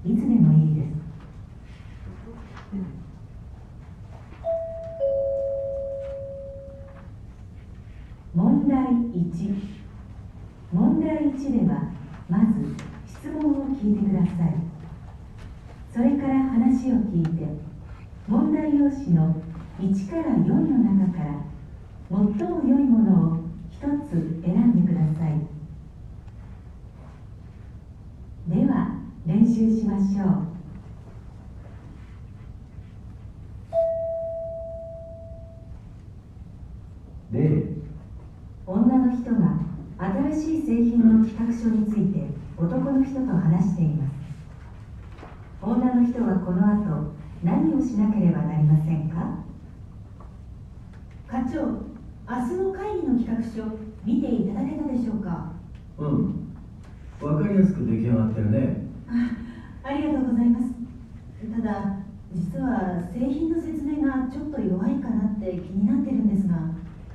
いつでもいいです。問題1。問題1ではまず質問を聞いてください。それから話を聞いて、問題用紙の1から4の中から最も良いものを一つ選んでください。では練習しましょう。女の人が新しい製品の企画書について男の人と話しています。女の人はこの後何をしなければなりませんか？ 課長、明日の会議の企画書見ていただけたでしょうか？ わかりやすく出来上がってるね。 ありがとうございます。ただ実は製品の説明がちょっと弱いかなって気になってるんですが。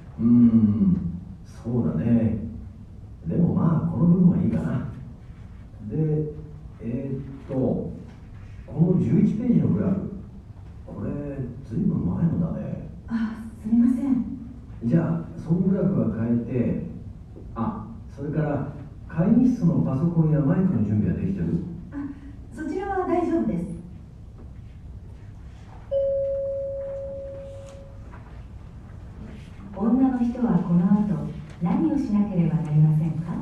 そうだね。でもまあこの部分はいいかな。で、この11ページのグラフ、これずいぶん前のだね。 すみません。 じゃあそのグラフは変えて、それから会議室のパソコンやマイクの準備はできてる？ そちらは大丈夫です。 女の人はこの後何をしなければなりませんか？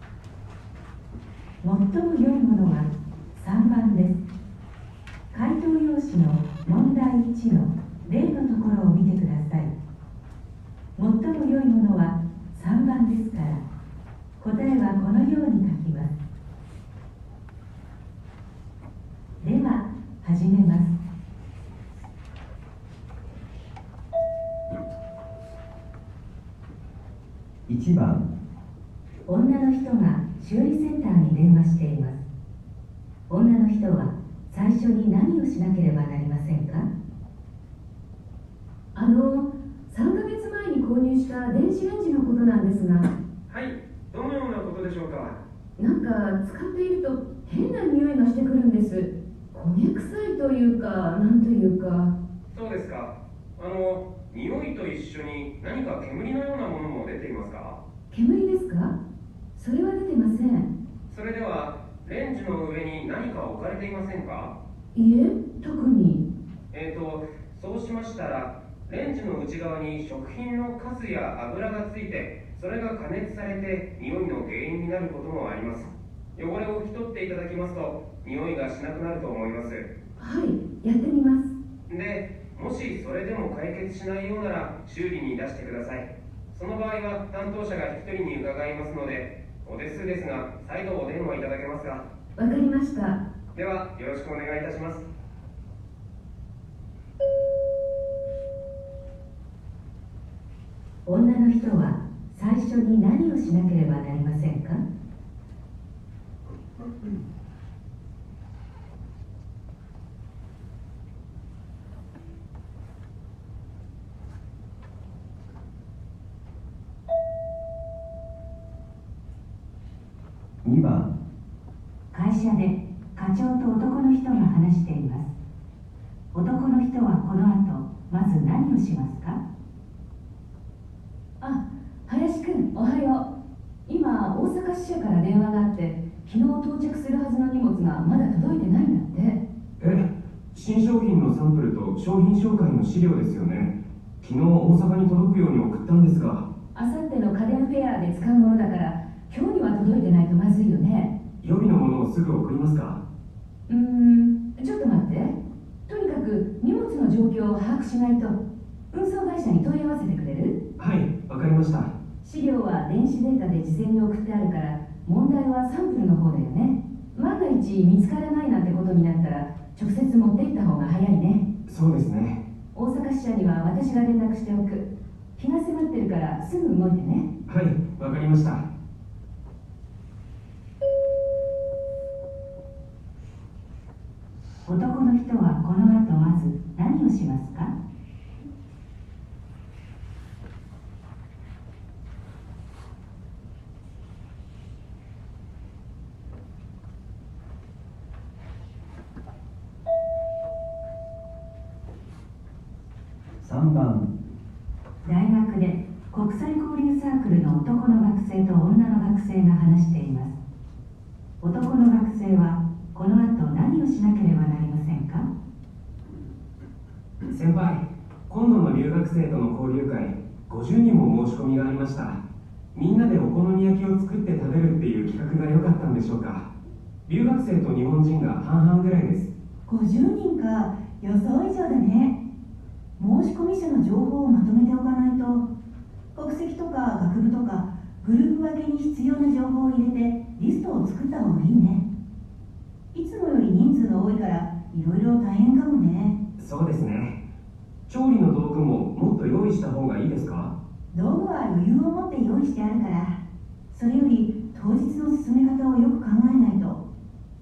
最も良いものは3番です。回答用紙の問題1の例のところを見てください。最も良いものは3番ですから、答えはこのように書きます。では始めます。 1番。 女の人が修理センターに電話しています。女の人は最初に何をしなければなりませんか ？3ヶ月前に購入した電子レンジのことなんですが。 はい、どのようなことでしょうか？ なんか使っていると変な匂いがしてくるんです。焦げ臭いというか、なんというか。 そうですか。匂いと一緒に何か煙のようなものも出ていますか？ 煙ですか？それは出てません。 それではレンジの上に何か置かれていませんか？ いえ、特に。 そうしましたら、レンジの内側に食品のカスや油がついて、それが加熱されて匂いの原因になることもあります。汚れを拭き取っていただきますと、匂いがしなくなると思います。 はい、やってみます。 で、もしそれでも解決しないようなら修理に出してください。その場合は担当者が引き取りに伺いますので、お手数ですが再度お電話いただけますか？ わかりました。 ではよろしくお願いいたします。 女の人は最初に何をしなければなりませんか？ 2番。 会社で課長と男の人が話しています。男の人はこの後まず何をしますか？ 林くん、おはよう。今大阪支社から電話があって、昨日到着するはずの荷物がまだ届いてないんだって。 新商品のサンプルと商品紹介の資料ですよね。昨日大阪に届くように送ったんですが。 あさっての家電フェアで使うものだから、今日には届いてないとまずいよね。 予備のものをすぐ送りますか？ ちょっと待って。とにかく荷物の状況を把握しないと。運送会社に問い合わせてくれる？ はい、わかりました。 資料は電子データで事前に送ってあるから、問題はサンプルの方だよね。万が一見つからないなんてことになったら、直接持って行った方が早いね。 そうですね。 大阪支社には私が連絡しておく。日が迫ってるからすぐ動いてね。 はい、わかりました。 男の人はこの後まず何をしますか？ 3番。 大学で国際交流サークルの男の学生と女の学生が話しています。男の学生はこの後何をしなければなりませんか？ 先輩、今度の留学生との交流会、50人も申し込みがありました。みんなでお好み焼きを作って食べるっていう企画が良かったんでしょうか。留学生と日本人が半々ぐらいです。 50人か、予想以上だね。申し込み者の情報をまとめておかないと、国籍とか学部とかグループ分けに必要な情報を入れてリストを作った方がいいね。いつもより人数が多いからいろいろ大変かもね。 そうですね。調理の道具ももっと用意した方がいいですか？ 道具は余裕を持って用意してあるから、それより当日の進め方をよく考えないと。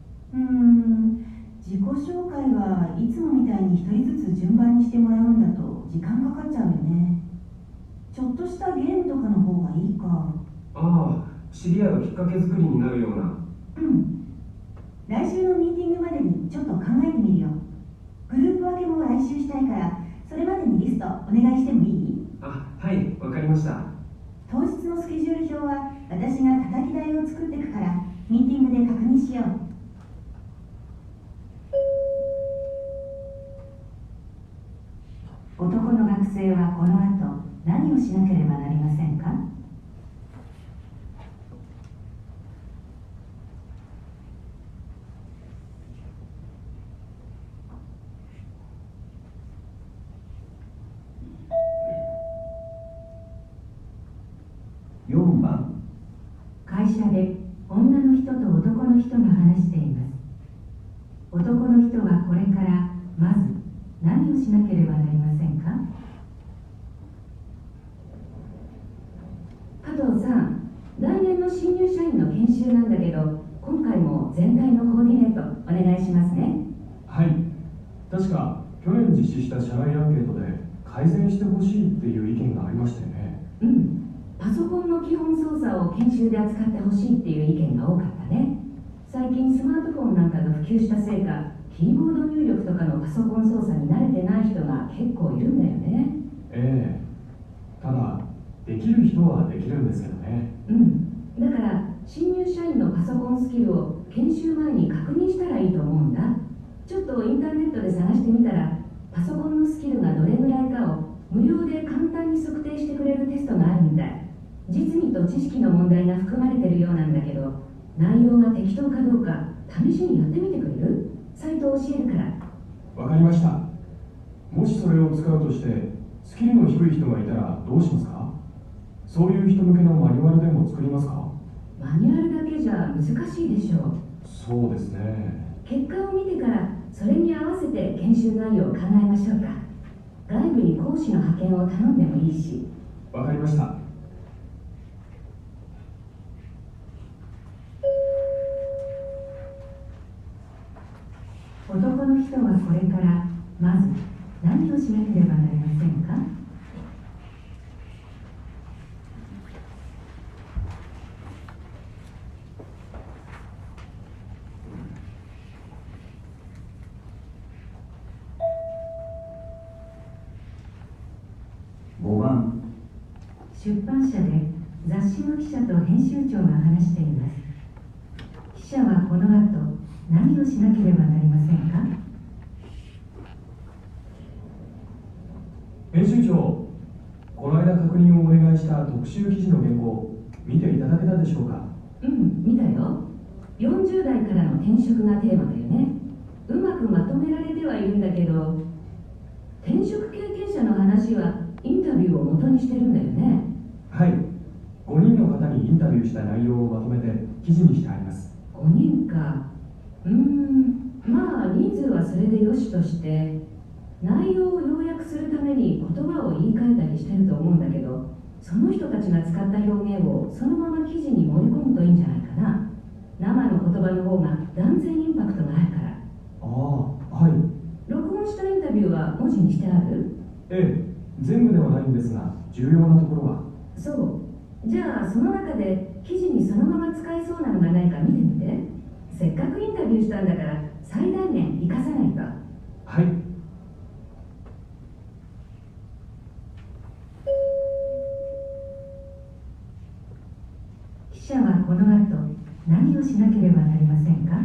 自己紹介はいつもみたいに一人ずつ順番にしてもらうんだと時間かかっちゃうよね。ちょっとしたゲームとかの方がいいか。 ああ、知り合うきっかけ作りになるような。 来週のミーティングまでにちょっと考えてみるよ。グループ分けも来週したいから、それまでにリストお願いしてもいい？ あ、はい、わかりました。 当日のスケジュール表は私が叩き台を作っていくから、ミーティングで確認しよう。 男の学生はこの後何をしなければなりませんか？ 4番。 会社で女の人と男の人が話しています。男の人はこれからまず何をしなければなりませんか？ 加藤さん、来年の新入社員の研修なんだけど、今回も全体のコーディネートお願いしますね。 はい、確か去年実施した社内アンケートで改善してほしいっていう意見がありましたよね。 パソコンの基本操作を研修で扱ってほしいっていう意見が多かったね。最近スマートフォンなんかが普及したせいか、キーボード入力とかのパソコン操作に慣れてない人が結構いるんだよね。 ええ、ただできる人はできるんですけどね。 だから新入社員のパソコンスキルを研修前に確認したらいいと思うんだ。ちょっとインターネットで探してみたら、パソコンのスキルがどれぐらいかを無料で簡単に測定してくれるテストがあるみたい。実技と知識の問題が含まれてるようなんだけど、内容が適当かどうか試しにやってみてくれる？サイトを教えるから。 わかりました。もしそれを使うとしてスキルの低い人がいたらどうしますか？そういう人向けのマニュアルでも作りますか？ マニュアルだけじゃ難しいでしょう。 そうですね。 結果を見てからそれに合わせて研修内容を考えましょうか。外部に講師の派遣を頼んでもいいし。 わかりました。 男の人はこれからまず何をしなければなりませんか？ 5番。 出版社で雑誌の記者と編集長が話しています。記者はこの後何をしなければなりませんか？ 編集長、この間確認をお願いした特集記事の原稿見ていただけたでしょうか？ 見たよ。40代からの転職がテーマだよね。うまくまとめられてはいるんだけど、転職経験者の話はインタビューを元にしてるんだよね。 はい、5人の方にインタビューした内容をまとめて記事にしてあります。 5人か。まあ人数はそれでよしとして、内容を要約するために言葉を言い換えたりしてると思うんだけど、その人たちが使った表現をそのまま記事に盛り込むといいんじゃないかな。生の言葉の方が断然インパクトがあるから。 はい。 録音したインタビューは文字にしてある？ ええ、全部ではないんですが重要なところは。 そう。じゃあその中で記事にそのまま使えそうなのがないか見てみて。せっかくインタビューしたんだから最大限生かさないと。 はい。 何をしなければなりませんか？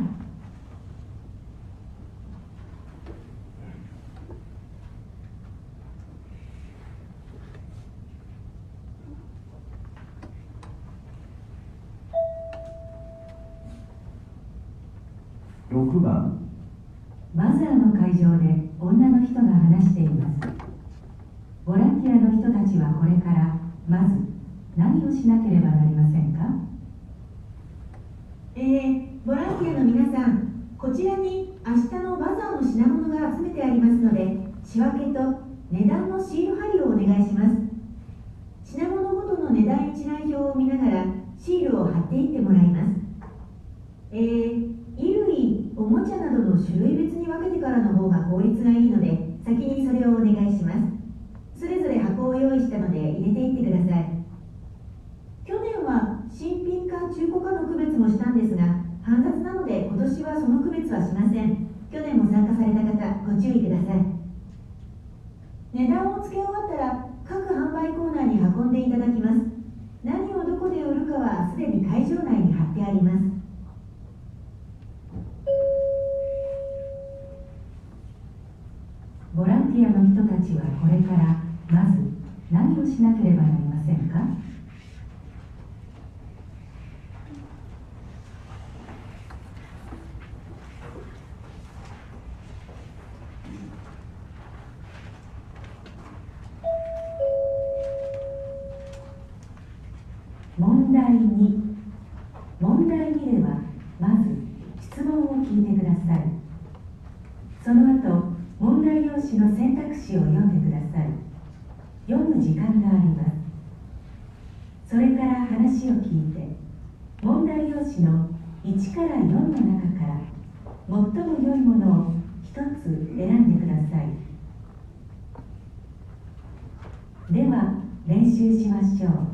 6番。 バザーの会場で女の人が話しています。ボランティアの人たちはこれからまず何をしなければなりませんか？ ボランティアの皆さん、こちらに明日のバザーの品物が集めてありますので、仕分けと値段のシール貼りをお願いします。品物ごとの値段一覧表を見ながらシールを貼っていってもらいます。衣類、おもちゃなどの種類別に分けてからの方が効率がいいので、先にそれをお願いします。それぞれ箱を用意したので入れていってください。去年は新品か中古かの区別もしたんですが、煩雑なので今年はその区別はしません。去年も参加された方、ご注意ください。値段を付け終わったら各販売コーナーに運んでいただきます。何をどこで売るかはすでに会場内に貼ってあります。 ボランティアの人たちはこれからまず何をしなければなりませんか？問題2。問題2ではまず質問を聞いてください。その後問題用紙の選択肢を読んでください。読む時間があります。それから話を聞いて、問題用紙の1から4の中から最も良いものを1つ選んでください。では練習しましょう。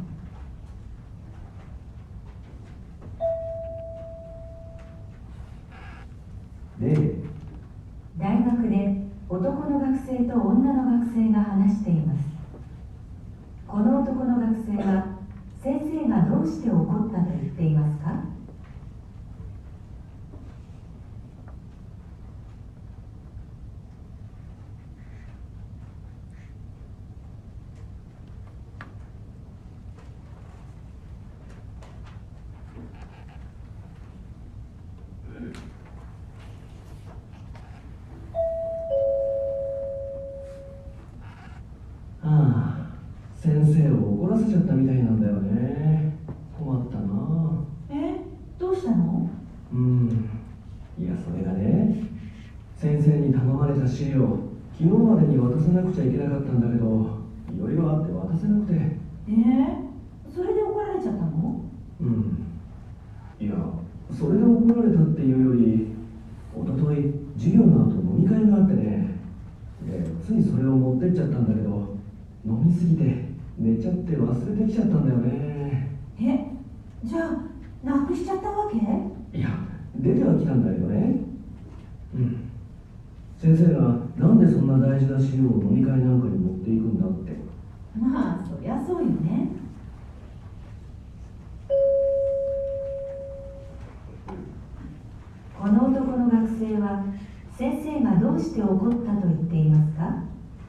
大学で男の学生と女の学生が話しています。この男の学生は先生がどうして怒ったと言っていますか？ 先生を怒らせちゃったみたいなんだよね。困ったな。 どうしたの？ いや、それがね、先生に頼まれた資料、昨日までに渡さなくちゃいけなかったんだけど、いろいろあって渡せなくて。 それで怒られちゃったの？ いや、それで怒られたっていうより、おととい授業の後飲み会があってね、でついそれを持ってっちゃったんだけど、飲みすぎて寝ちゃって忘れてきちゃったんだよね。 じゃあなくしちゃったわけ？ いや、出てはきたんだけどね。先生がなんでそんな大事な資料を飲み会なんかに持っていくんだって。 まあそりゃそうよね。 この男の学生は先生がどうして怒ったと言っていますか？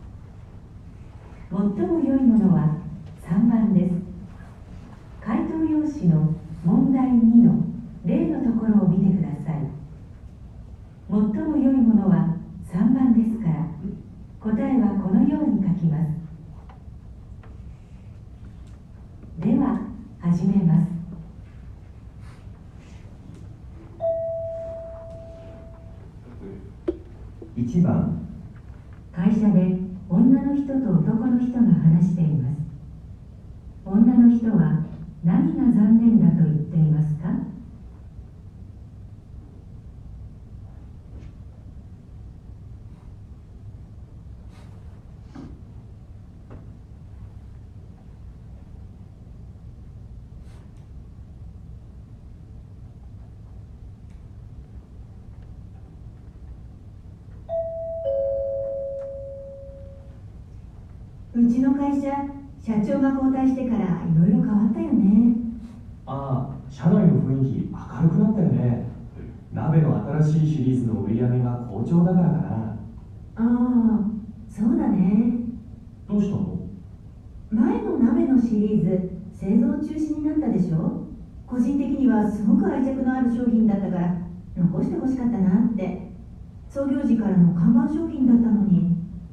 最も良いものは3番です。回答用紙の問題2の例のところを見てください。最も良いものは3番ですから、答えはこのように書きます。では始めます。 1番。 会社で女の人と男の人が話しています。女の人は何が残念だと言っていますか？ うちの会社、社長が交代してからいろいろ変わったよね。 社内の雰囲気明軽くなったよね。鍋の新しいシリーズの売り上げが好調だからかな。 ああ、そうだね。 どうしたの？ 前の鍋のシリーズ製造中止になったでしょ。個人的にはすごく愛着のある商品だったから残してほしかったなって。創業時からの看板商品だったのに。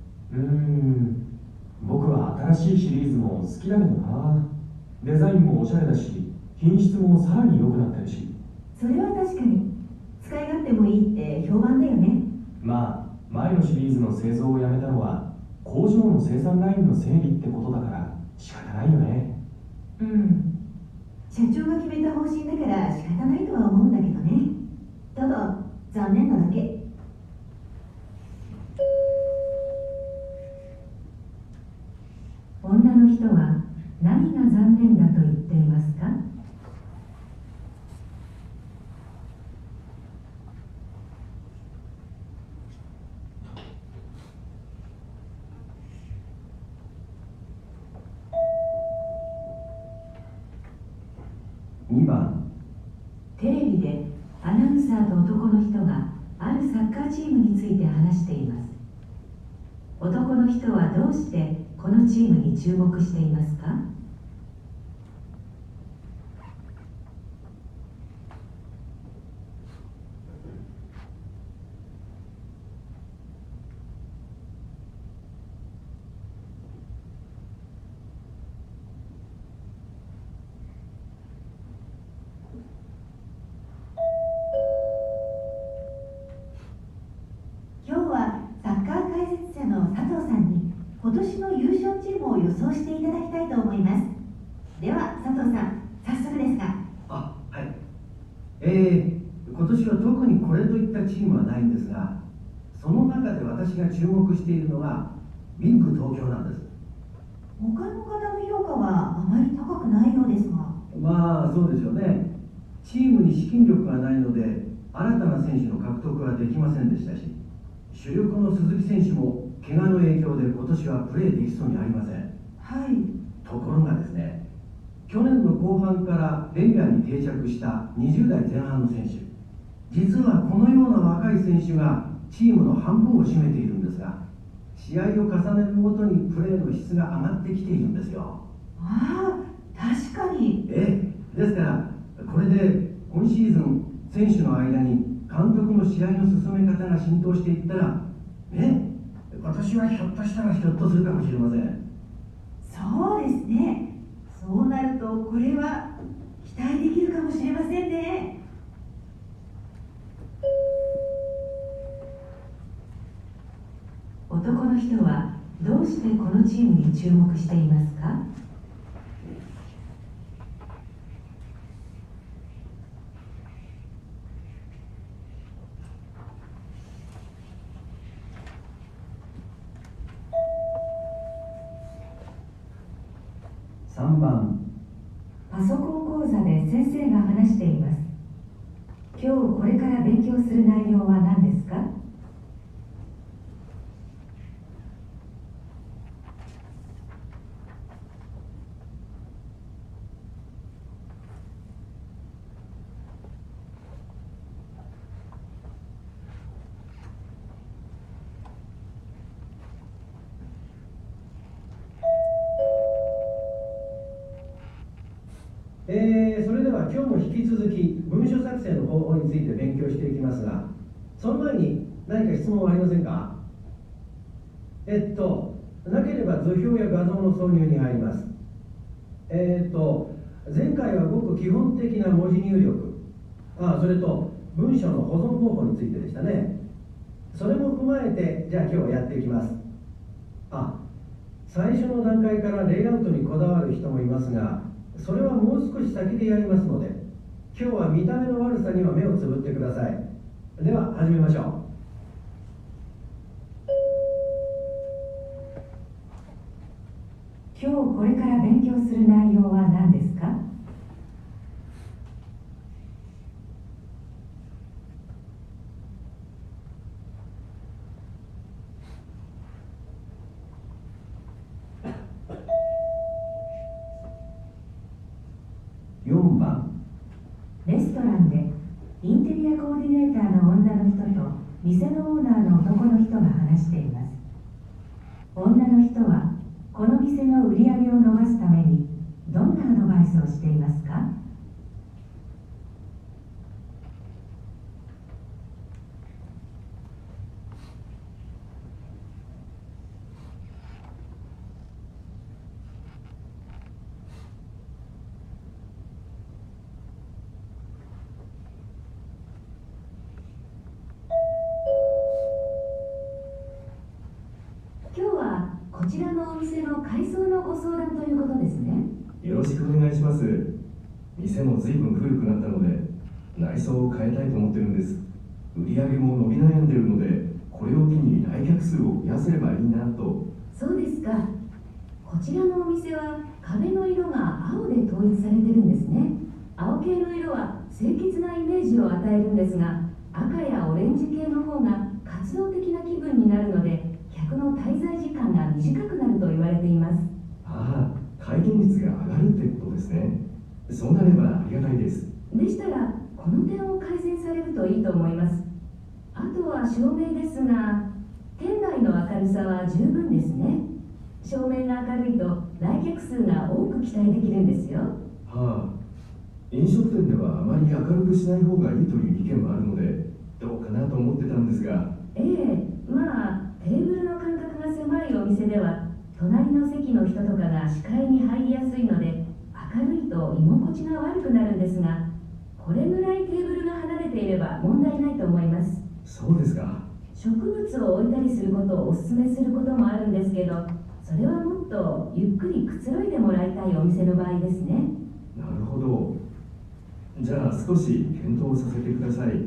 僕は新しいシリーズも好きだけどな。デザインもおしゃれだし、品質もさらに良くなってるし。 それは確かに使い勝手もいいって評判だよね。 まあ前のシリーズの製造をやめたのは工場の生産ラインの整理ってことだから仕方ないよね。 社長が決めた方針だから仕方ないとは思うんだけどね。ただ残念なだけ。 女の人は何が残念だと言っていますか？ 2番。 テレビでアナウンサーと男の人があるサッカーチームについて話しています。男の人はどうしてこのチームに注目していますか？ 今日はサッカー解説者の佐藤さんに今年の優勝チームを予想していただきたいと思います。では佐藤さん、早速ですが。 はい。今年は特にこれといったチームはないんですが、その中で私が注目しているのがビッグ東京なんです。 他の方の評価はあまり高くないようですが。 まあそうでしょうね。チームに資金力がないので新たな選手の獲得はできませんでしたし、主力の鈴木選手も怪我の影響で今年はプレーできそうにありません。 はい。 ところがですね、去年の後半からレギュラーに定着した20代前半の選手、実はこのような若い選手がチームの半分を占めているんですが、試合を重ねるごとにプレーの質が上がってきているんですよ。 ああ、確かに。 ですからこれで今シーズン選手の間に監督の試合の進め方が浸透していったらね、今年はひょっとしたらひょっとするかもしれません。 そうですね。そうなるとこれは期待できるかもしれませんね。 男の人はどうしてこのチームに注目していますか？ 3番。 パソコン講座で先生が話しています。今日これから勉強する内容は何ですか？ それでは今日も引き続き文書作成の方法について勉強していきますが、その前に何か質問はありませんか？なければ図表や画像の挿入に入ります。前回はごく基本的な文字入力、それと文章の保存方法についてでしたね。それも踏まえて、じゃあ今日はやっていきます。最初の段階からレイアウトにこだわる人もいますが、それはもう少し先でやりますので、今日は見た目の悪さには目をつぶってください。では始めましょう。 今日これから勉強する内容は何ですか？ 4番。 レストランでアコーディネーターの女の人と店のオーナーの男の人が話しています。女の人はこの店の売り上げを伸ばすためにどんなアドバイスをしていますか？ 今日はこちらのお店の改装のご相談ということですね。 よろしくお願いします。店も随分古くなったので内装を変えたいと思ってるんです。売り上げも伸び悩んでるので、これを機に来客数を増やせればいいなと。 そうですか。こちらのお店は壁の色が青で統一されてるんですね。青系の色は清潔なイメージを与えるんですが、赤やオレンジ系の方が活動的な気分になるので、客の滞在時間が短くなると言われています。 ああ、回転率が上がるってことですね。そうなればありがたいです。 でしたらこの点を改善されるといいと思います。あとは照明ですが、店内の明るさは十分ですね。照明が明るいと来客数が多く期待できるんですよ。 はあ、飲食店ではあまり明るくしない方がいいという意見もあるので、どうかなと思ってたんですが。 ええ、まあテーブルの間隔が狭いお店では隣の席の人とかが視界に入りやすいので、明るいと居心地が悪くなるんですが、これぐらいテーブルが離れていれば問題ないと思います。 そうですか。 植物を置いたりすることをお勧めすることもあるんですけど、それはもっとゆっくりくつろいでもらいたいお店の場合ですね。 なるほど。じゃあ少し検討させてください。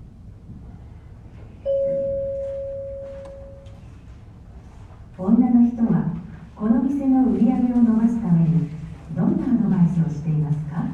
女の人はこの店の売り上げを伸ばすためにどんなアドバイスをしていますか？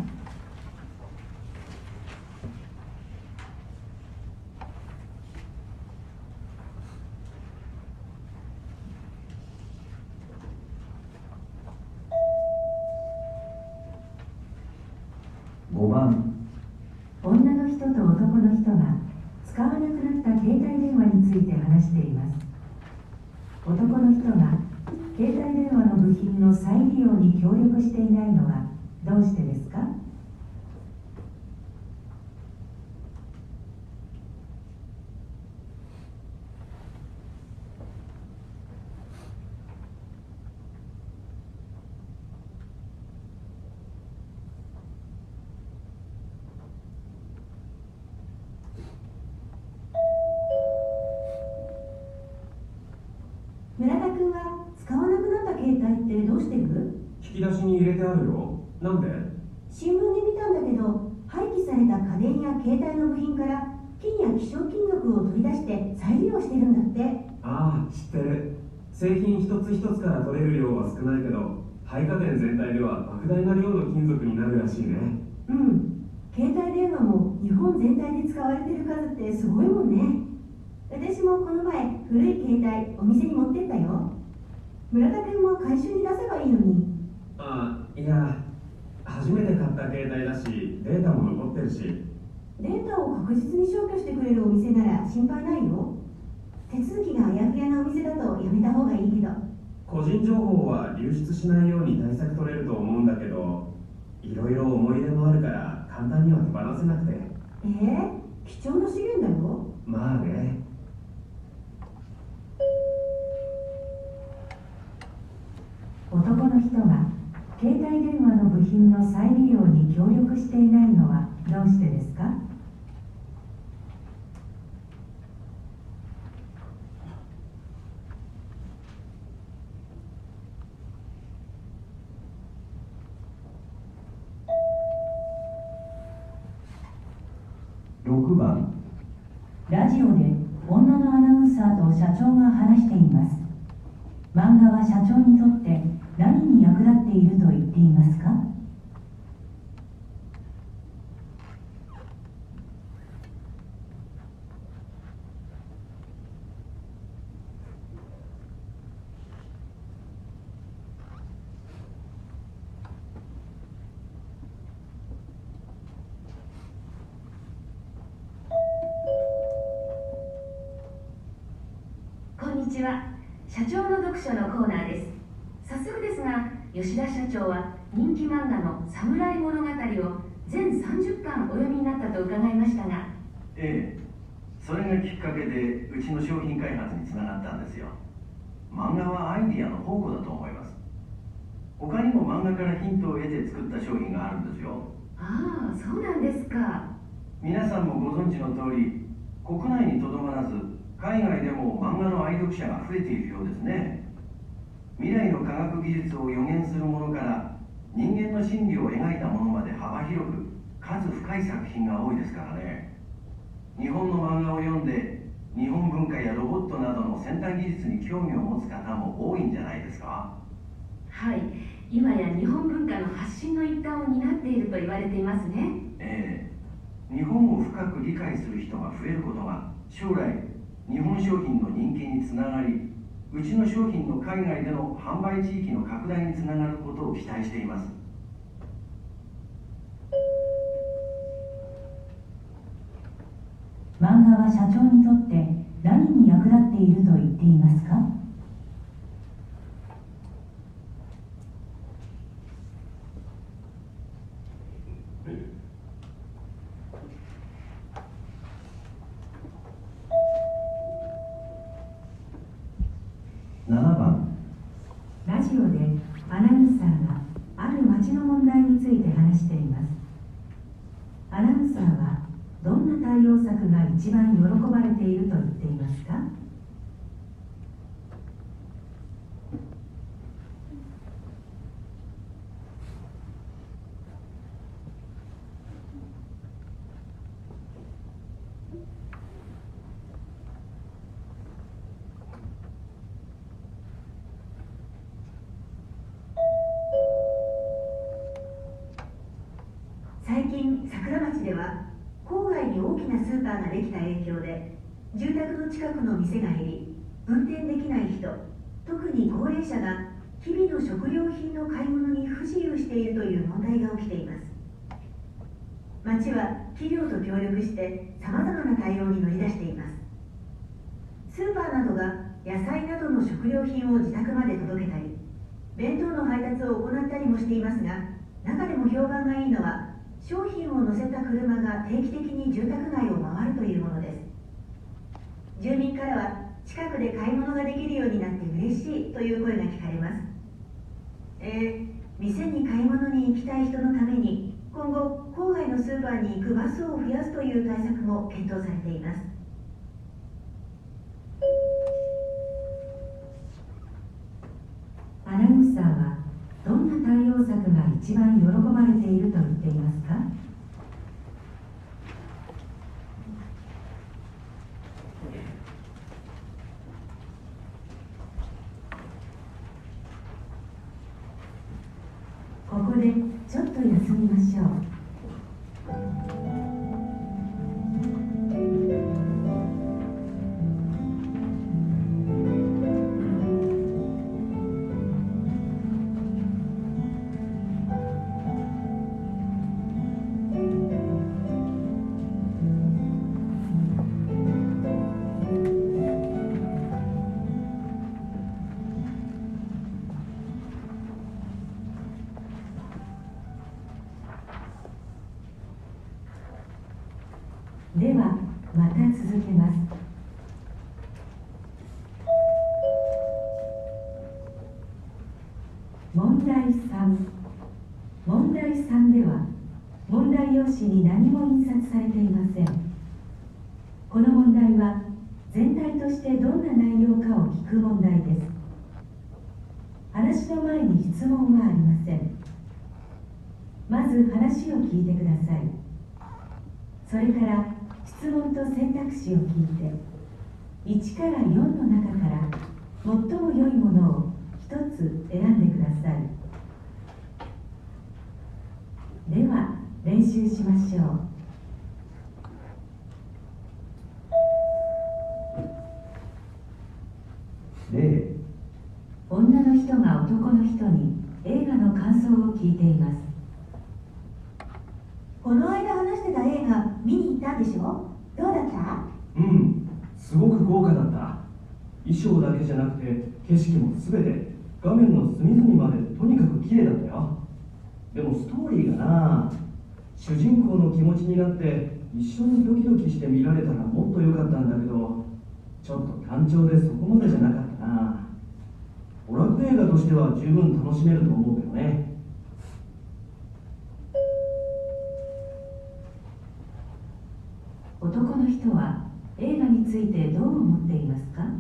5番。 女の人と男の人が使わなくなった携帯電話について話しています。男の人が携帯電話の部品の再利用に協力していないのはどうしてですか？ 村田君は使わなくなった携帯ってどうしてる？ 引き出しに入れてあるよ。なんで？ 新聞で見たんだけど、廃棄された家電や携帯の部品から金や希少金属を取り出して再利用してるんだって。 ああ、知ってる。製品一つ一つから取れる量は少ないけど、廃家電全体では莫大な量の金属になるらしいね。 うん、携帯電話も日本全体で使われてる数ってすごいもんね。私もこの前古い携帯お店に持ってったよ。村田君も回収に出せばいいのに。 ああ、いや、初めて買った携帯だし、データも残ってるし。 データを確実に消去してくれるお店なら心配ないよ。手続きがあやふやなお店だとやめた方がいいけど。 個人情報は流出しないように対策取れると思うんだけど、いろいろ思い出もあるから簡単には手放せなくて。 貴重な資源だよ。 まあね。 男の人が携帯電話の部品の再利用に協力していないのはどうしてですか？ 6番。 ラジオで女のアナウンサーと社長が話しています。漫画は社長にとって何に役立っていると言っていますか？ にちは。社長の読書のコーナーです。早速ですが、吉田社長は人気漫画の侍物語を全30巻お読みになったと伺いましたが。 ええ、それがきっかけでうちの商品開発につながったんですよ。漫画はアイディアの宝庫だと思います。他にも漫画からヒントを得て作った商品があるんですよ。 ああ、そうなんですか。 皆さんもご存知の通り、国内にとどまらず海外でも漫画の愛読者が増えているようですね。未来の科学技術を予言するものから人間の心理を描いたものまで幅広く数深い作品が多いですからね。日本の漫画を読んで日本文化やロボットなどの先端技術に興味を持つ方も多いんじゃないですか。 はい、今や日本文化の発信の一端を担っていると言われていますね。 ええ、日本を深く理解する人が増えることが将来日本商品の人気につながり、うちの商品の海外での販売地域の拡大につながることを期待しています。 漫画は社長にとって何に役立っていると言っていますか？ 7番。 ラジオでアナウンサーがある町の問題について話しています。アナウンサーはどんな対応策が一番喜ばれていると言っていますか？ 最近桜町では郊外に大きなスーパーができた影響で住宅の近くの店が減り、運転できない人、特に高齢者が日々の食料品の買い物に不自由しているという問題が起きています。町は企業と協力してさまざまな対応に乗り出しています。スーパーなどが野菜などの食料品を自宅まで届けたり、弁当の配達を行ったりもしていますが、中でも評判がいいのは商品を乗せた車が定期的に住宅街を回るというものです。住民からは近くで買い物ができるようになって嬉しいという声が聞かれます。店に買い物に行きたい人のために今後郊外のスーパーに行くバスを増やすという対策も検討されています。 アナウンサーはどんな対応策が一番喜ばれていると言っていますか？ここでちょっと休みましょう。ではまた続けます。問題3。問題3では問題用紙に何も印刷されていません。この問題は全体としてどんな内容かを聞く問題です。話の前に質問はありません。まず話を聞いてください。それから質問と選択肢を聞いて1から4の中から最も良いものを1つ選んでください。では練習しましょう。 例、 女の人が男の人に映画の感想を聞いています。 この間話してた映画見に行ったんでしょ？どうだった？ すごく豪華だった。 衣装だけじゃなくて景色も全て画面の隅々までとにかく綺麗だったよ。でもストーリーがな、主人公の気持ちになって一緒にドキドキして見られたらもっと良かったんだけど、ちょっと単調でそこまでじゃなかったな。娯楽映画としては十分楽しめると思うけどね。 男の人は映画についてどう思っていますか？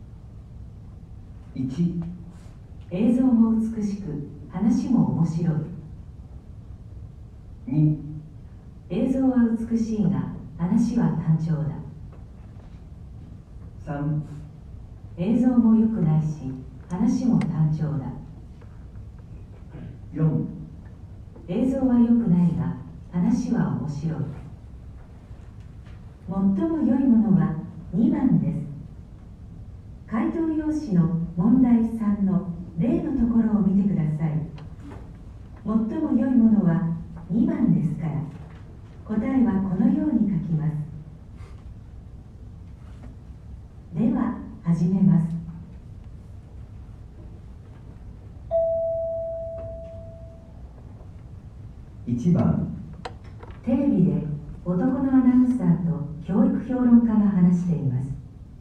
1、 映像も美しく話も面白い。 2、 映像は美しいが話は単調だ。 3、 映像も良くないし話も単調だ。 4、 映像は良くないが話は面白い。最も良いものは2番です。回答用紙の問題3の例のところを見てください。最も良いものは2番ですから、答えはこのように書きます。では始めます。 1番、 テレビで男のアナウンサーと教育評論家が話しています。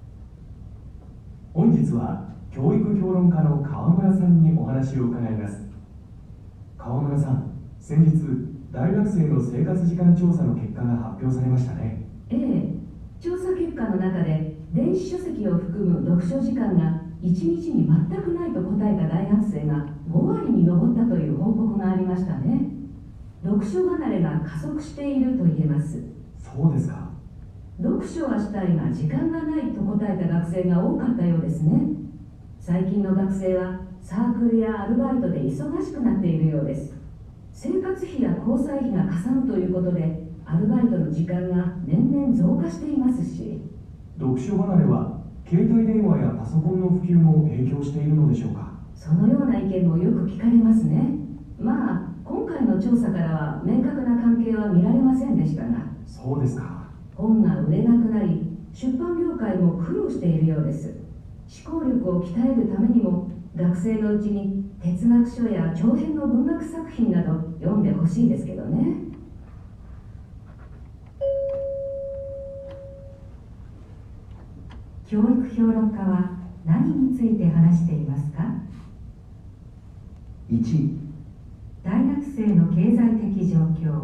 本日は教育評論家の川村さんにお話を伺います。川村さん、先日大学生の生活時間調査の結果が発表されましたね。 ええ、調査結果の中で電子書籍を含む読書時間が1日に全くないと答えた大学生が5割に上ったという報告がありましたね。読書離れが加速していると言えます。 そうですか。 読書はしたいが時間がないと答えた学生が多かったようですね。最近の学生はサークルやアルバイトで忙しくなっているようです。生活費や交際費がかさむということでアルバイトの時間が年々増加していますし、 読書離れは携帯電話やパソコンの普及も影響しているのでしょうか。 そのような意見もよく聞かれますね。まあ今回の調査からは明確な関係は見られませんでしたが、 そうですか。 本が売れなくなり出版業界も苦労しているようです。思考力を鍛えるためにも学生のうちに哲学書や長編の文学作品など読んでほしいですけどね。 教育評論家は何について話していますか？ 1、 大学生の経済的状況。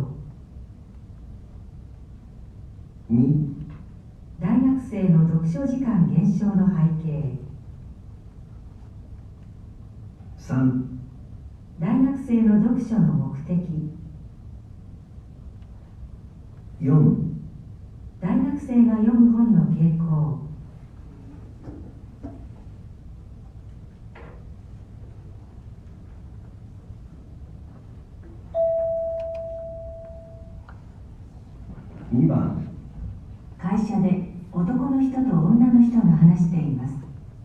2、 大学生の読書時間減少の背景。 3、 大学生の読書の目的。 4、 大学生が読む本の傾向。 2番、 会社で男の人と女の人が話しています。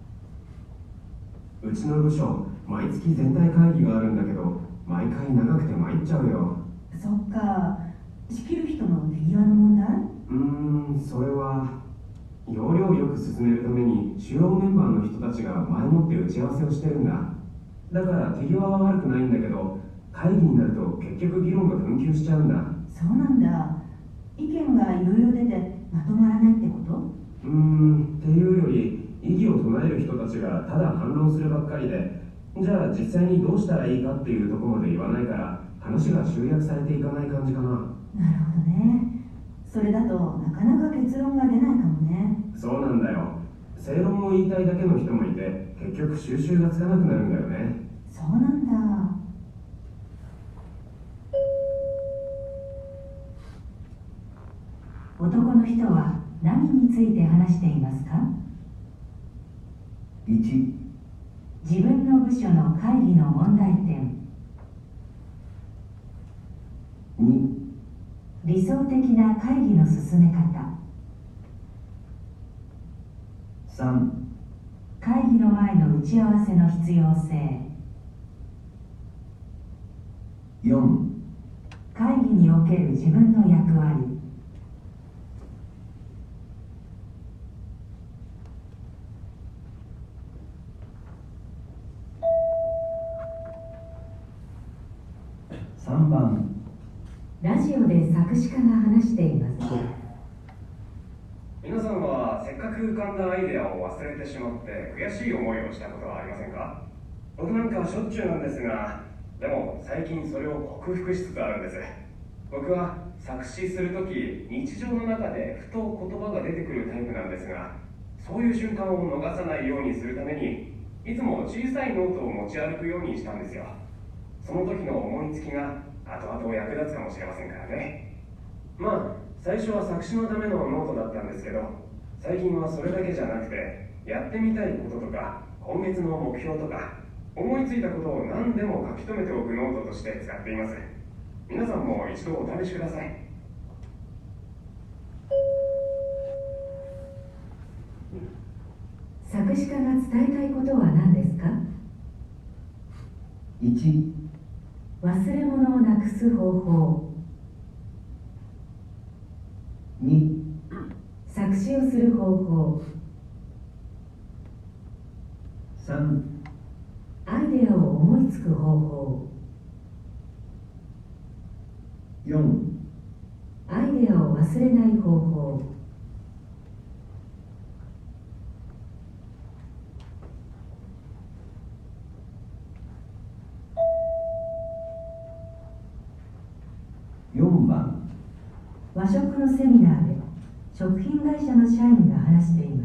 うちの部署、毎月全体会議があるんだけど、毎回長くて参っちゃうよ。 そっか、仕切る人の手際の問題？ それは要領よく進めるために主要メンバーの人たちが前もって打ち合わせをしてるんだ。だから手際は悪くないんだけど、会議になると結局議論が紛糾しちゃうんだ。 そうなんだ。意見がいろいろ出てまとまらないってこと？ っていうより、異議を唱える人たちがただ反論するばっかりで、じゃあ実際にどうしたらいいかっていうところまで言わないから話が集約されていかない感じかな。 なるほどね。それだとなかなか結論が出ないかもね。 そうなんだよ。正論を言いたいだけの人もいて、結局収集がつかなくなるんだよね。 そうなんだ。 男の人は何について話していますか？ 1、 自分の部署の会議の問題点。 2、 理想的な会議の進め方。 3、 会議の前の打ち合わせの必要性。 4、 会議における自分の役割。 3番。 ラジオで作詞家が話しています。 皆さんはせっかく浮かんだアイデアを忘れてしまって悔しい思いをしたことはありませんか？僕なんかしょっちゅうなんですが、でも最近それを克服しつつあるんです。僕は作詞するとき、日常の中でふと言葉が出てくるタイプなんですが、そういう瞬間を逃さないようにするためにいつも小さいノートを持ち歩くようにしたんですよ。その時の思いつきが後々役立つかもしれませんからね。まあ最初は作詞のためのノートだったんですけど、最近はそれだけじゃなくて、やってみたいこととか今月の目標とか思いついたことを何でも書き留めておくノートとして使っています。皆さんも一度お試しください。 作詞家が伝えたいことは何ですか？ 1、 忘れ物をなくす方法。 2、 作詞をする方法。 3、 アイデアを思いつく方法。 4、 アイデアを忘れない方法。 4番。 和食のセミナーで食品会社の社員が話しています。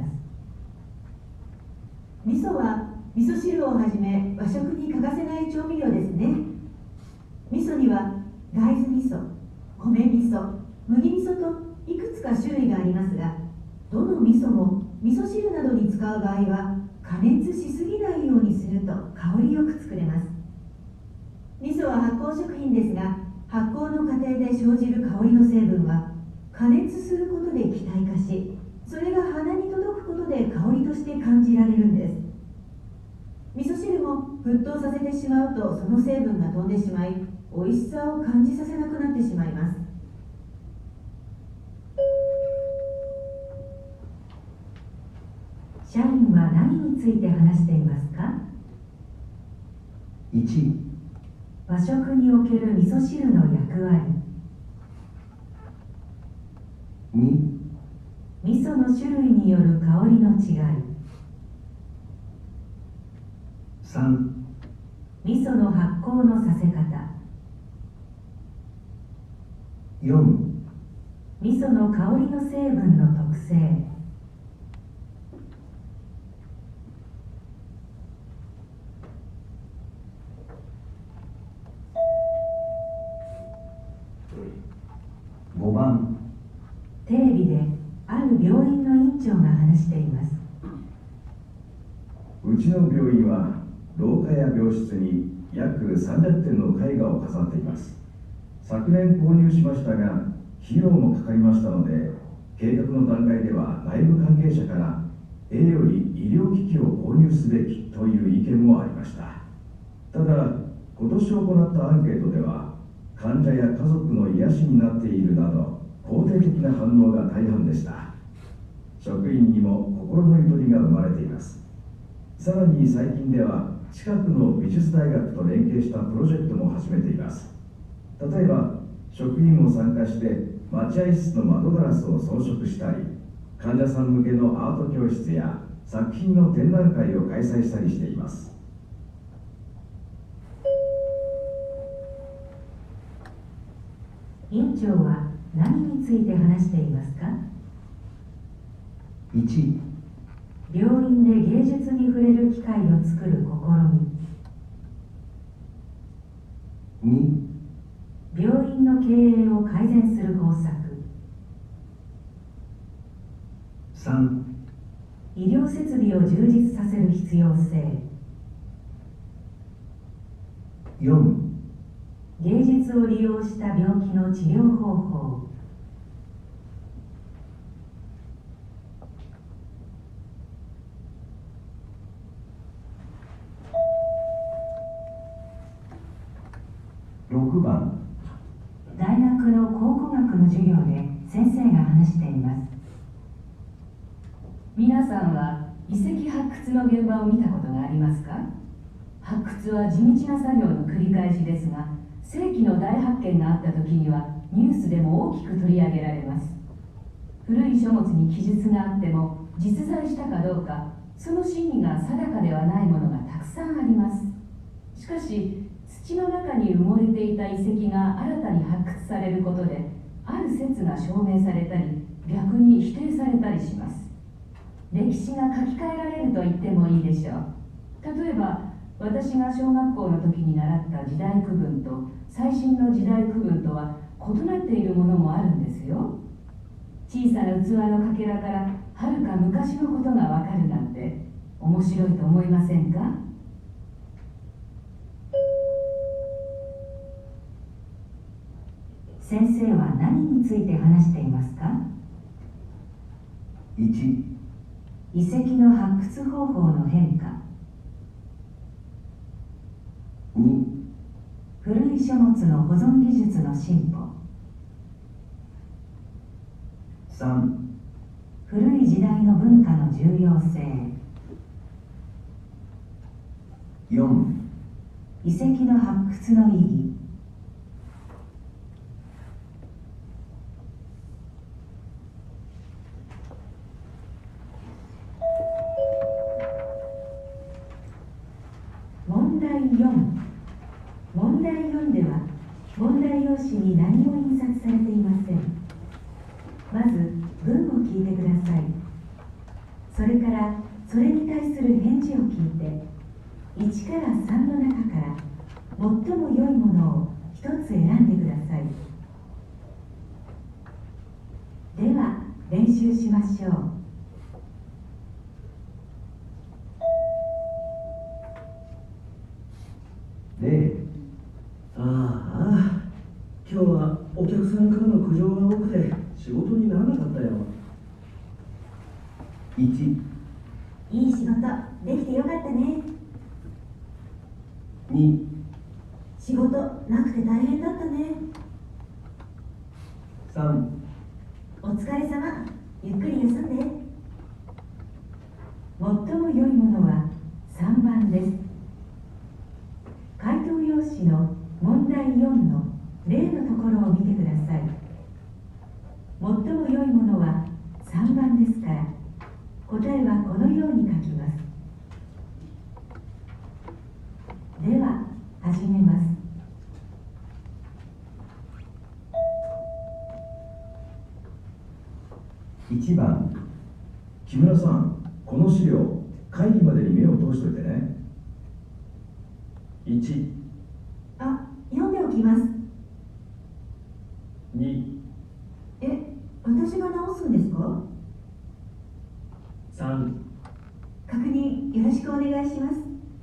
味噌は味噌汁をはじめ和食に欠かせない調味料ですね。味噌には大豆味噌、米味噌、麦味噌といくつか種類がありますが、どの味噌も味噌汁などに使う場合は加熱しすぎないようにすると香りよく作れます。味噌は発酵食品ですが、発酵の過程で生じる香りの成分は加熱することで気体化し、それが鼻に届くことで香りとして感じられるんです。味噌汁も沸騰させてしまうとその成分が飛んでしまい、美味しさを感じさせなくなってしまいます。 社員は何について話していますか？ 1、 和食における味噌汁の役割。 2、 味噌の種類による香りの違い。 3、 味噌の発酵のさせ方。 4、 味噌の香りの成分の特性。 5番。 テレビである病院の院長が話しています。 うちの病院は廊下や病室に約300点の絵画を飾っています。昨年購入しましたが費用もかかりましたので、計画の段階では内部関係者から A より医療機器を購入すべきという意見もありました。ただ今年行ったアンケートでは、患者や家族の癒しになっているなど肯定的な反応が大半でした。職員にも心のゆとりが生まれています。さらに最近では近くの美術大学と連携したプロジェクトも始めています。例えば職員も参加して待合室の窓ガラスを装飾したり、患者さん向けのアート教室や作品の展覧会を開催したりしています。 院長は何について話していますか？ 1、 病院で芸術に触れる機会を作る試み。 2、 病院の経営を改善する方策。 3、 医療設備を充実させる必要性。 4、 芸術を利用した病気の治療方法。 6番。 大学の考古学の授業で先生が話しています。 皆さんは遺跡発掘の現場を見たことがありますか？発掘は地道な作業の繰り返しですが、 世紀の大発見があった時にはニュースでも大きく取り上げられます。古い書物に記述があっても実在したかどうか、その真偽が定かではないものがたくさんあります。しかし土の中に埋もれていた遺跡が新たに発掘されることで、ある説が証明されたり逆に否定されたりします。歴史が書き換えられると言ってもいいでしょう。例えば私が小学校の時に習った時代区分と最新の時代区分とは異なっているものもあるんですよ。小さな器のかけらからはるか昔のことがわかるなんて面白いと思いませんか？ 先生は何について話していますか？ 1、 遺跡の発掘方法の変化。 2、 古い書物の保存技術の進歩。 3、 古い時代の文化の重要性。 4、 遺跡の発掘の意義。問題4。問題4では問題用紙に何も印刷されていません。まず文を聞いてください。それからそれに対する返事を聞いて、1から3の中から最も良いものを一つ選んでください。では練習しましょう。 ああ、今日はお客さんからの苦情が多くて仕事にならなかったよ。 1、 いい仕事できてよかったね。 2、 仕事なくて大変だったね。 3、 お疲れ様、ゆっくり休んで。 最も良いものは3番です。回答用紙の問題4の例のところを見てください。最も良いものは3番ですから、答えはこのように書きます。では始めます。 1番、木村さん、この資料会議までに目を通しといてね。1、 あ、読んでおきます。 2、 私が直すんですか 3、 確認よろしくお願いします。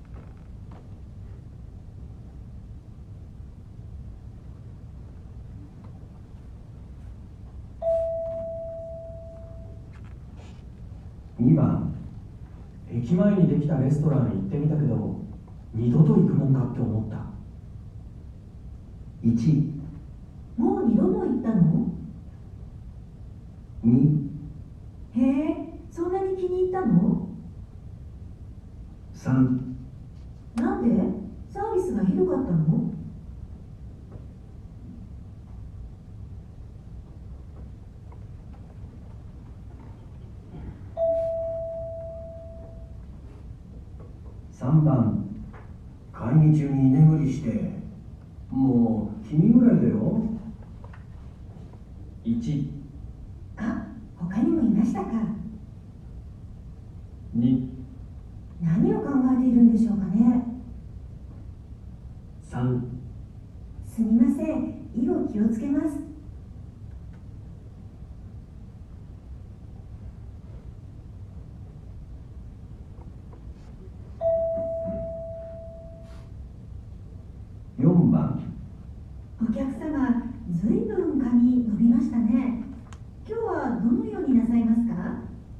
2番、 駅前にできたレストラン行ってみたけど、二度と行くもんかって思った。 1、 もう2度も行ったの？ 2、 へえ、そんなに気に入ったの？ 3、 なんで？サービスがひどかったの？ 3番、会議中に居眠りして、もう君ぐらいだよ。1、 あ、他にもいましたか。 2、 何を考えているんでしょうかね。 3、 すみません、以後気をつけます。 4番、 お客様、ずいぶん髪伸びましたね。今日はどのようになさいますか？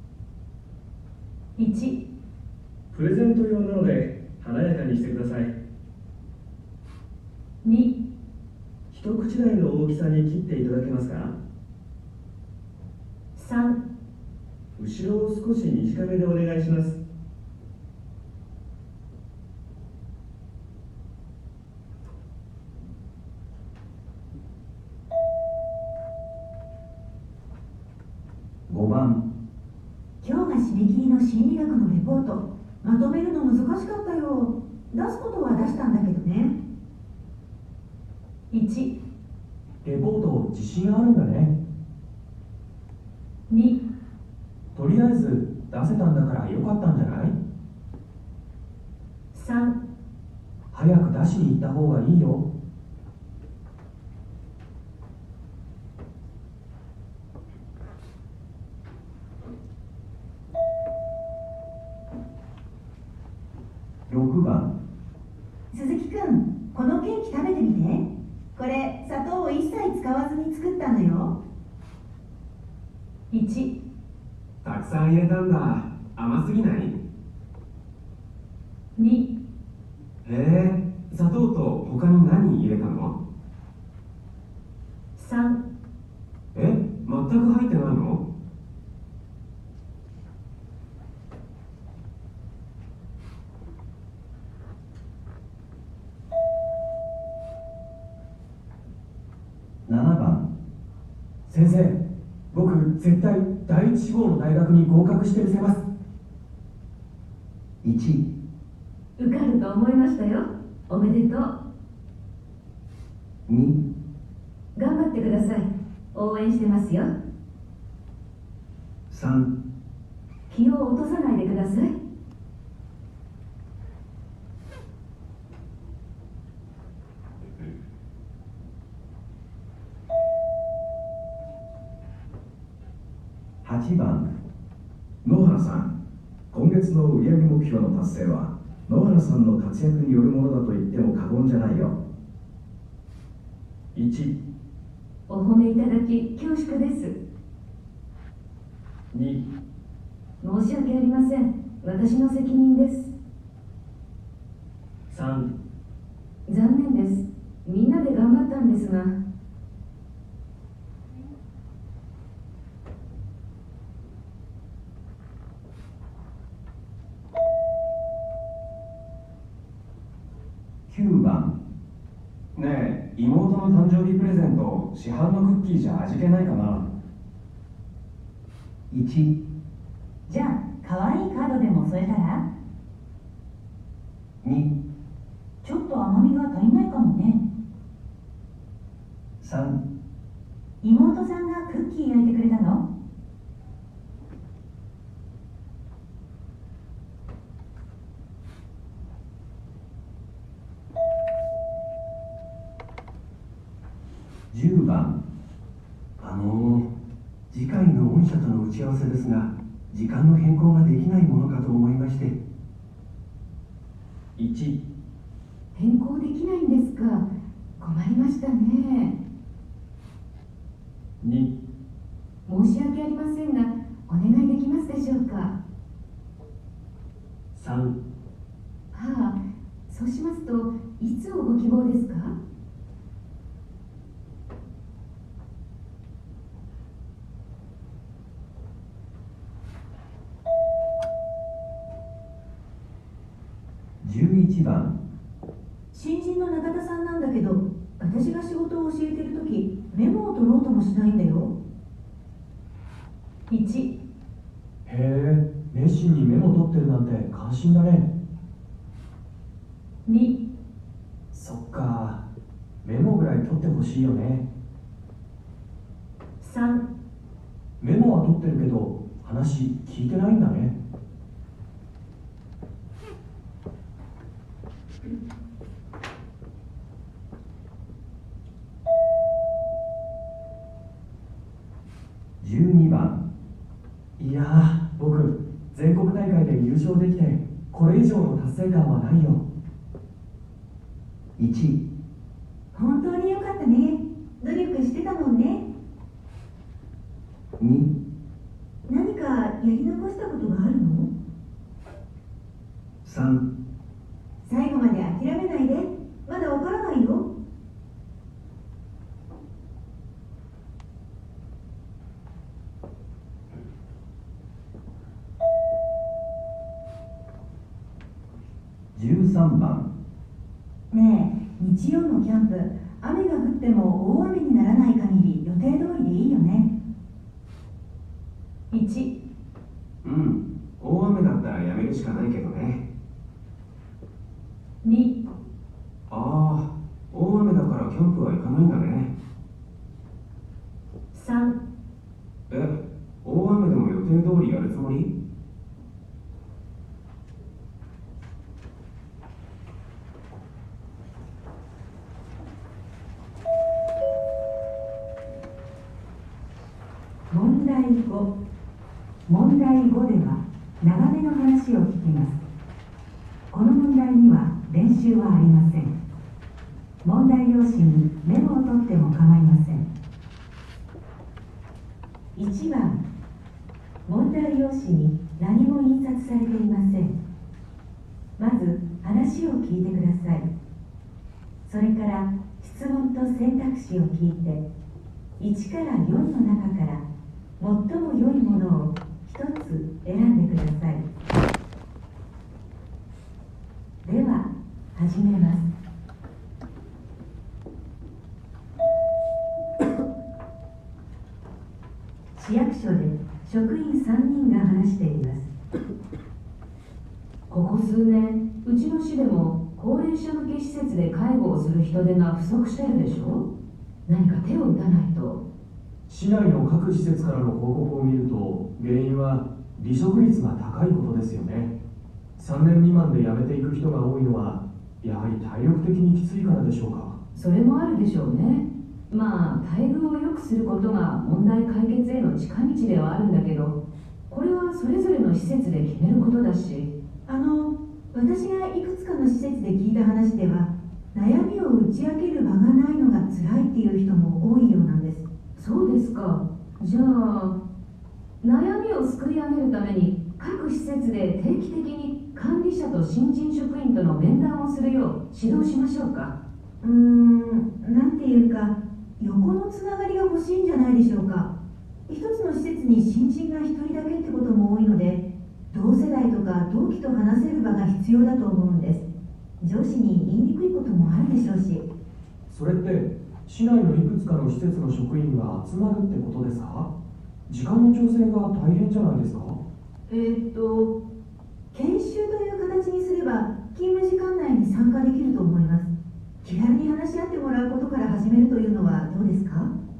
1、 プレゼント用なので華やかにしてください。 2、 一口大の大きさに切っていただけますか？ 3、 後ろを少し短めでお願いします。 まとめるの難しかったよ。出すことは出したんだけどね。1、 レポート自信あるんだね。 2、 とりあえず出せたんだからよかったんじゃない？ 3、 早く出しに行った方がいいよ。 6番。 鈴木くん、このケーキ食べてみて。これ砂糖を一切使わずに作ったのよ。1、 たくさん入れたんだ。甘すぎない？ 2、 へえ、砂糖と他に何入れたの？ 3、 え、全く入ってないの？ 7番。 先生、僕絶対第一志望の大学に合格してみせます。 1、 受かると思いましたよ。おめでとう。 2、 頑張ってください。応援してますよ。 3、 気を落とさないでください。 8番。 野原さん、今月の売上目標の達成は野原さんの活躍によるものだと言っても過言じゃないよ。 1、 お褒めいただき恐縮です。 2、 申し訳ありません。私の責任です。 3、 残念です。みんなで頑張ったんですが。 9番。 ねえ、妹の誕生日プレゼント、市販のクッキーじゃ味気ないかな？ 1、 じゃあ可愛いカードでも添えたら。 2、 ちょっと甘みが足りないかもね。 3、 妹さんがクッキー焼いてくれたの？ 10番。次回の御社との打ち合わせですが、時間の変更ができないものかと思いまして。 1、 変更できないんですか。困りましたね。 2、 申し訳ありませんが、お願いできますでしょうか。 3、 はあ、そうしますといつをご希望ですか。 11番。 新人の中田さんなんだけど、私が仕事を教えてるときメモを取ろうともしないんだよ。1、 へえ、熱心にメモ取ってるなんて感心だね。 2、 そっか、メモぐらい取ってほしいよね。 3、 メモは取ってるけど話聞いてないんだね。 12番。 いやー、僕全国大会で優勝できてこれ以上の達成感はないよ。 1、 本当によかったね。努力してたもんね。 2、 何かやり残したことがあるの？ 3、 最後まで諦めないで。まだわからないよ。 13番。 ねえ、日曜のキャンプ、雨が降っても大雨にならない限り予定通りでいいよね。1、 うん、大雨だったらやめるしかないけどね。 題5。問題5では長めの話を聞きます。この問題には練習はありません。問題用紙にメモを取っても構いません。1番、問題用紙に何も印刷されていません。まず話を聞いてください。それから質問と選択肢を聞いて、1から4の中から最も良いものを1つ選んでください。では始めます。市役所で職員3人が話しています。 ここ数年、うちの市でも高齢者向け施設で介護をする人手が不足してるでしょ。何か手を打たないと。 市内の各施設からの報告を見ると、原因は離職率が高いことですよね。3年未満で辞めていく人が多いのは、やはり体力的にきついからでしょうか。 それもあるでしょうね。まあ、待遇を良くすることが問題解決への近道ではあるんだけど、これはそれぞれの施設で決めることだし。 私がいくつかの施設で聞いた話では、悩みを打ち明ける場がないのが辛いっていう人も多いようなんです。 そうですか。じゃあ、悩みをすくい上げるために各施設で定期的に管理者と新人職員との面談をするよう指導しましょうか。 なんていうか、横のつながりが欲しいんじゃないでしょうか。一つの施設に新人が1人だけってことも多いので、同世代とか同期と話せる場が必要だと思うんです。上司に言いにくいこともあるでしょうし。 それって市内のいくつかの施設の職員が集まるってことですか？時間の調整が大変じゃないですか？ 研修という形にすれば勤務時間内に参加できると思います。気軽に話し合ってもらうことから始めるというのはどうですか？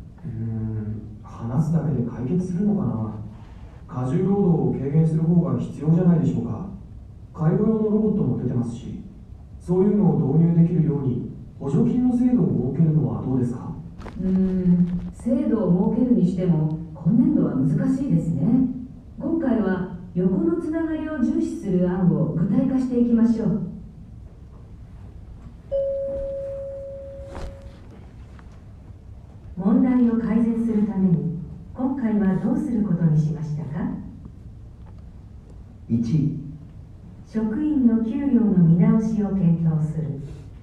話すだけで解決するのかな。過重労働を軽減する方が必要じゃないでしょうか。介護用のロボットも出てますし、そういうのを導入できるように補助金の制度を設けるのはどうですか？ 制度を設けるにしても今年度は難しいですね。今回は横のつながりを重視する案を具体化していきましょう。 問題を改善するために今回はどうすることにしましたか？ 1、 職員の給料の見直しを検討する。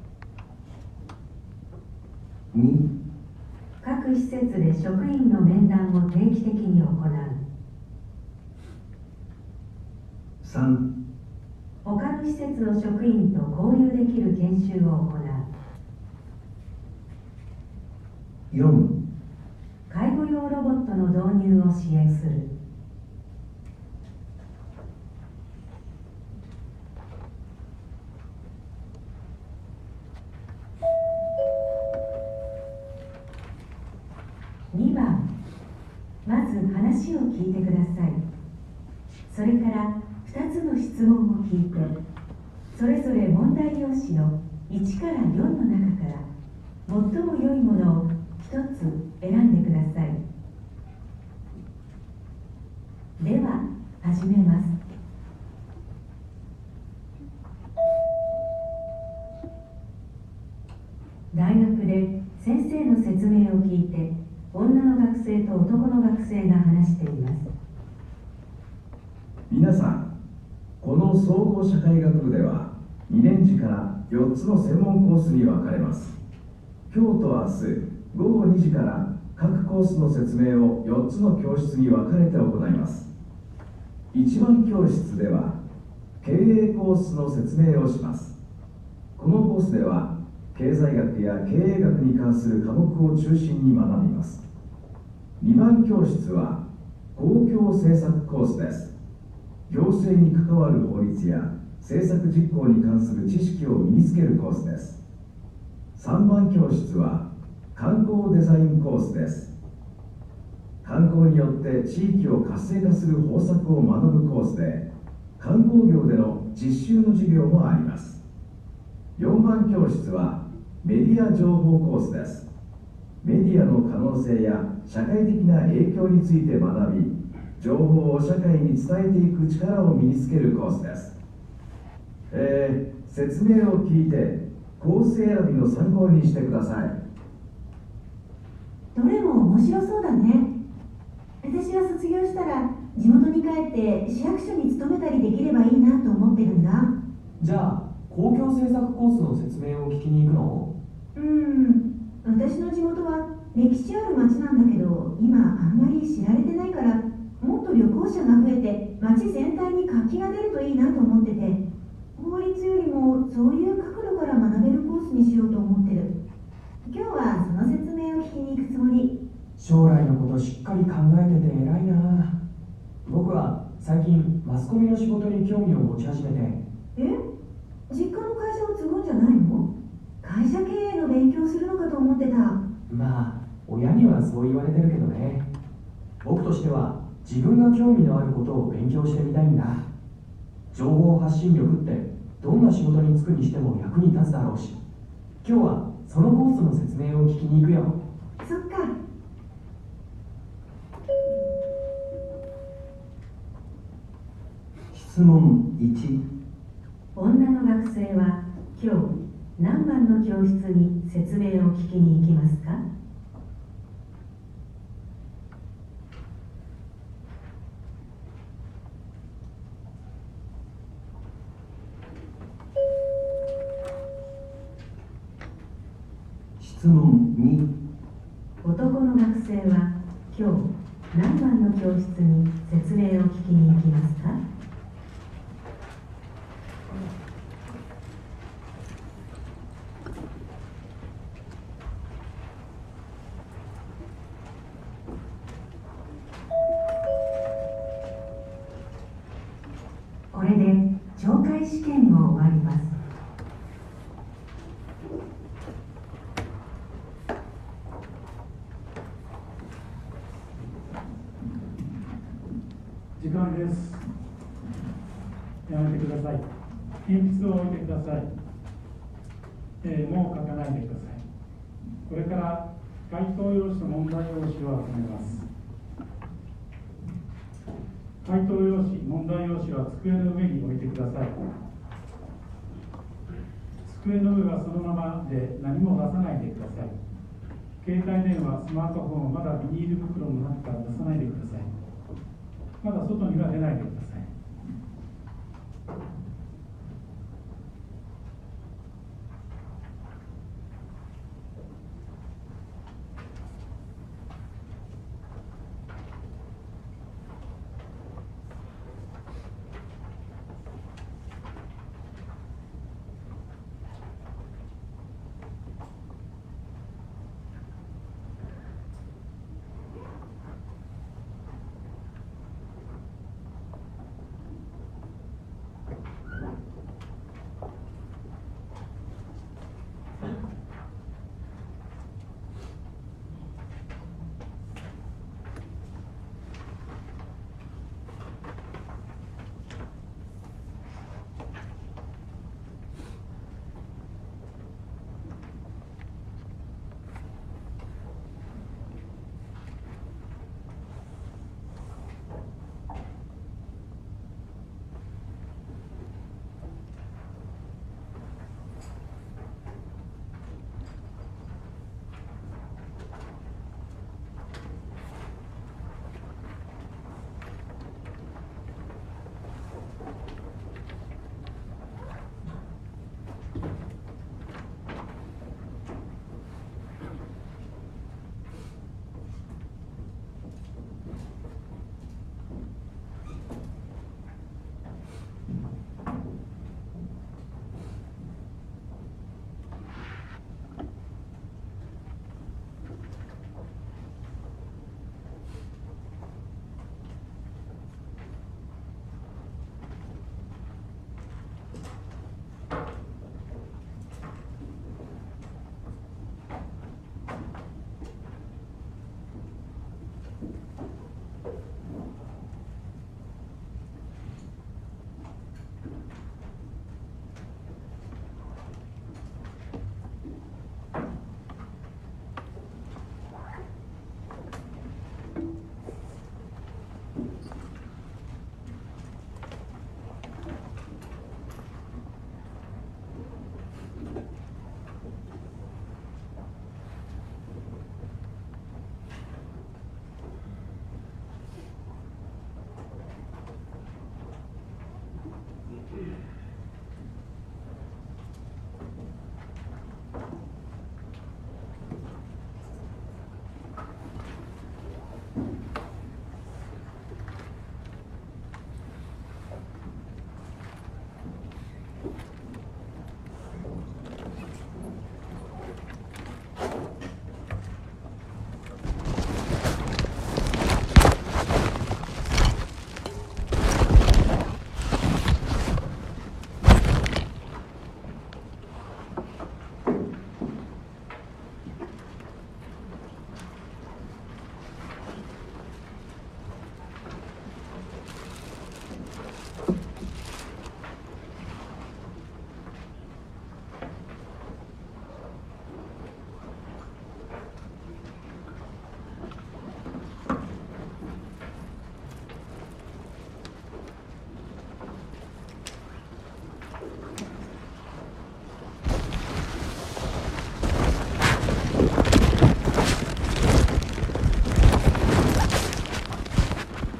2、 各施設で職員の面談を定期的に行う。 3、 他の施設の職員と交流できる研修を行う。 4、 介護用ロボットの導入を支援する。2番、まず話を聞いてください。それから2つの質問を聞いて、それぞれ問題用紙の1から4の中から最も良いものを1つ選んでください。では始めます。大学で先生の説明を聞いて、女の学生と男の学生が話しています。 皆さん、この総合社会学部では2年次から4つの専門コースに分かれます。今日と明日午後2時から各コースの説明を4つの教室に分かれて行います。1番教室では経営コースの説明をします。このコースでは経済学や経営学に関する科目を中心に学びます。2番教室は公共政策コースです。行政に関わる法律や政策実行に関する知識を身につけるコースです。3番教室は観光デザインコースです。観光によって地域を活性化する方策を学ぶコースで、観光業での実習の授業もあります。4番教室はメディア情報コースです。 メディアの可能性や社会的な影響について学び、情報を社会に伝えていく力を身につけるコースです。説明を聞いてコース選びの参考にしてください。 どれも面白そうだね。私は卒業したら地元に帰って市役所に勤めたりできればいいなと思ってるんだ。 じゃあ公共政策コースの説明を聞きに行くの？ 私の地元は歴史ある町なんだけど、今あんまり知られてないから、もっと旅行者が増えて町全体に活気が出るといいなと思ってて、法律よりもそういう角度から学べるコースにしようと思ってる。今日はその説明を聞きに行くつもり。 将来のことしっかり考えてて偉いな。僕は最近マスコミの仕事に興味を持ち始めて。 実家の会社を継ぐんじゃないの？会社経営の勉強するのかと思ってた。 まあ親にはそう言われてるけどね。僕としては自分が興味のあることを勉強してみたいんだ。情報発信力ってどんな仕事に就くにしても役に立つだろうし、今日はそのコースの説明を聞きに行くよ。 そっか。 質問1。 女の学生は今日何番の教室に説明を聞きに行きますか？ 質問2。 男の学生は今日何番の教室に説明を聞きに行きますか？これで懲戒試験を終わります。 時間です。やめてください。鉛筆を置いてください。もう書かないでください。これから回答用紙と問題用紙を集めます。回答用紙、問題用紙は机の上に置いてください。机の上はそのままで何も出さないでください。携帯電話、スマートフォンをまだビニール袋の中から出さないでください。まだ外には出ないでください。